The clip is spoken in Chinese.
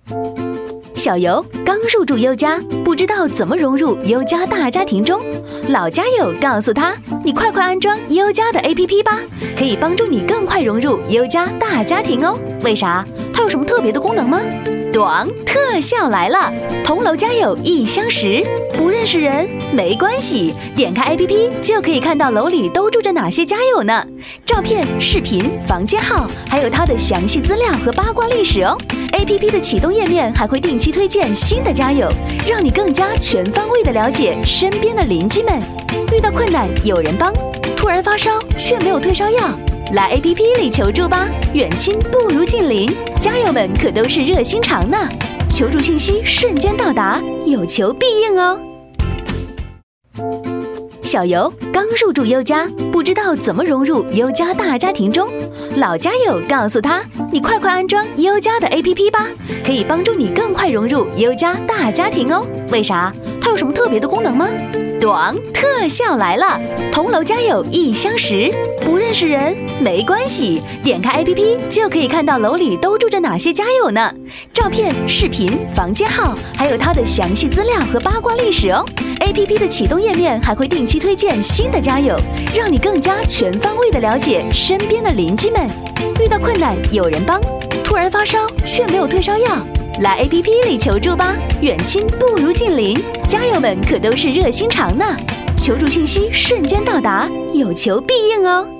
小游刚入住优家，不知道怎么融入优家大家庭中。老家友告诉他：“你快安装优家的 APP 吧，可以帮助你更快融入优家大家庭哦。”为啥？它有什么特别的功能吗？短特效来了！同楼家友一相识，不认识人没关系，点开 APP 就可以看到楼里都住着哪些家友呢？照片、视频、房间号，还有它的详细资料和八卦历史哦。APP 的启动页面还会定期推荐新的家友，让你更加全方位的了解身边的邻居们。遇到困难有人帮，突然发烧却没有退烧药，来 APP 里求助吧，远亲不如近邻，家友们可都是热心肠呢。求助信息瞬间到达，有求必应哦。小游刚入住优家，不知道怎么融入优家大家庭中。老家友告诉他：“你快安装优家的 APP 吧，可以帮助你更快融入优家大家庭哦。”为啥？它有什么特别的功能吗？短特效来了！同楼家友一相识，不认识人没关系，点开 APP 就可以看到楼里都住着哪些家友呢？照片、视频、房间号，还有它的详细资料和八卦历史哦。APP 的启动页面还会定期推荐新的家友，让你更加全方位的了解身边的邻居们。遇到困难有人帮，突然发烧却没有退烧药，来 APP 里求助吧，远亲不如近邻，家友们可都是热心肠呢。求助信息瞬间到达，有求必应哦。